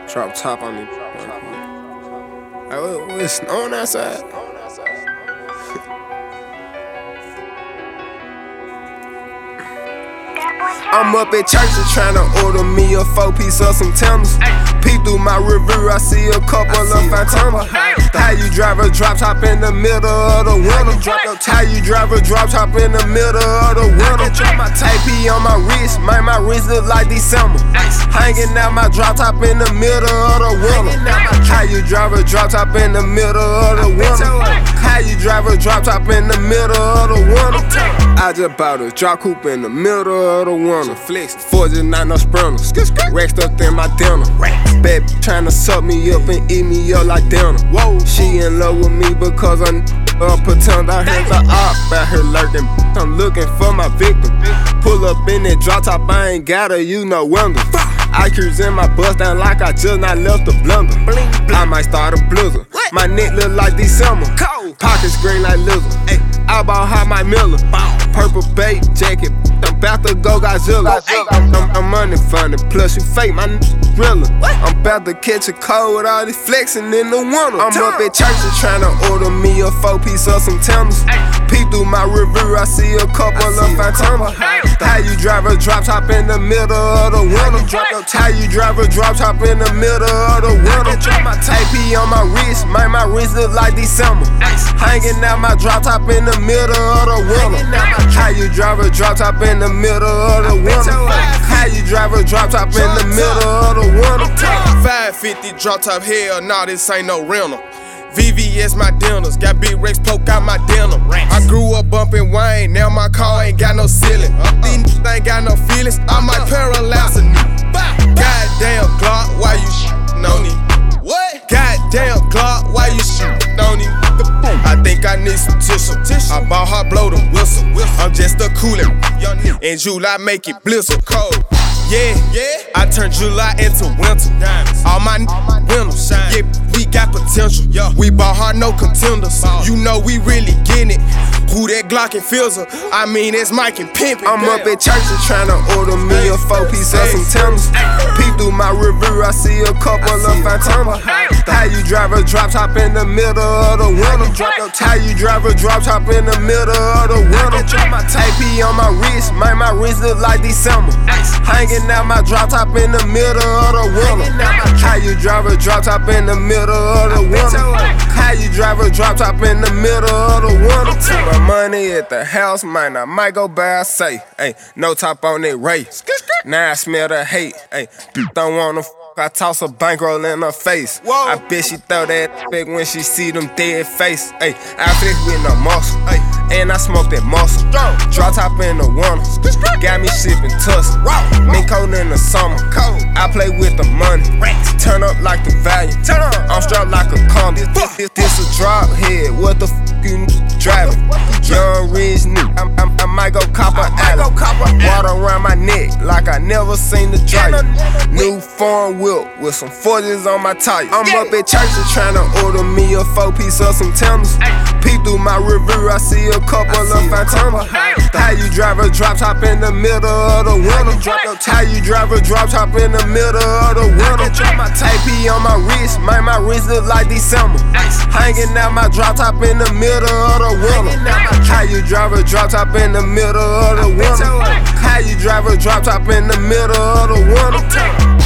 Drop top on me. Hey, it's snowing outside. I'm up at church tryna order me a 4-piece of some tenders. Peep through my review, I see a couple of Fantamas. How you drive a drop top in the middle of the winter? How you drive a drop top in the middle of the winter? AP on my wrist, man, my wrist look like December. Hanging out my drop top in the middle of the winter. How you drive a drop top in the middle of the winter? How you drive a drop top in the middle of the winter? I just bought a drop coupe in the middle of the winter. Flex, 4 not no sprinters. Rexed up in my dinner. Bad tryna suck me up and eat me up like dinner. Whoa, she in love with me because I'm a pretend. I heard the op out here lurking. I'm looking for my victim. Pull up in that drop top, I ain't got her, you know window. I cruise in my bust down like I just not left the blender. I might start a blizzard. My neck look like December. Pockets green like lizard. I bought hot my Miller. Purple bait jacket. I'm about to go Godzilla. I'm money funny, plus you fake, my thriller. I'm about to catch a cold with all this flexing in the winter. I'm up at church tryna order me a 4-piece of some tenders. Peep through my review, I see a couple of Fantamas. How you drive a drop top in the middle of the winter? How you drive a drop top in the middle of the winter? AP on my wrist, man, my wrist look like December. Hanging out my drop top in the middle of the winter. How you drive a drop top in the middle of the winter? How you drive a drop top in the middle of the winter? 550 drop top, hell nah, this ain't no rental. VVS my dinners, got big Rex poke out my dinner. I grew up bumping Wayne, now my car ain't got no ceiling. These ain't got no feelings, I might paralyze a nigga. Goddamn Glock, why you shootin' on me? What? Goddamn Glock, why you shootin' on me? I think I need some tissue. I bought her blow the whistle. I'm just a coolin'. In July make it blizzard cold. Yeah, I turned July into winter. All my winners, yeah, we got potential. We bought hard, no contenders. You know we really getting it. Who that Glock and Filzer? I mean, it's Mike and Pimpin'. I'm up at church tryna order me a 4-piece of some tenders. Peep through my review, I see a couple of Fantamas. How you drive a drop top in the middle of the winter? How you drive a drop top in the middle of the winter? AP on my wrist, man, my wrist look like December. Hanging out my drop top in the middle of the winter. How you drive a drop top in the middle of the winter? How you drive a drop top in the middle of the winter? My money at the house, man, I might go buy a safe. Ay, no top on that race. Now I smell the hate. Ay, don't wanna I toss a bankroll in her face. I bet she throw that back when she see them dead face. Ay, I flex with no muscle, and I smoke that muscle. Drop top in the winter, got me sipping tuss. Mint cold in the summer, I play with the money. Turn up like the Valiant, I'm strapped like a condom. This a drop head, what the fuck you driving? Young rich nigga, I might go cop a alley. Water around my neck like I never seen the dragon. New foreign whip with some 40s on my tire. I'm up at church tryna order me a 4-piece of some tenders. Peep through my review, I see a couple of Fantamas. How you drive a drop top in the middle of the winter? How you drive a drop top in the middle of the winter? AP on my wrist, man, my wrist look like December. Hanging out my drop top in the middle of the winter. How you drive a drop top in the middle of the winter? How you drive a drop top in the middle of the winter?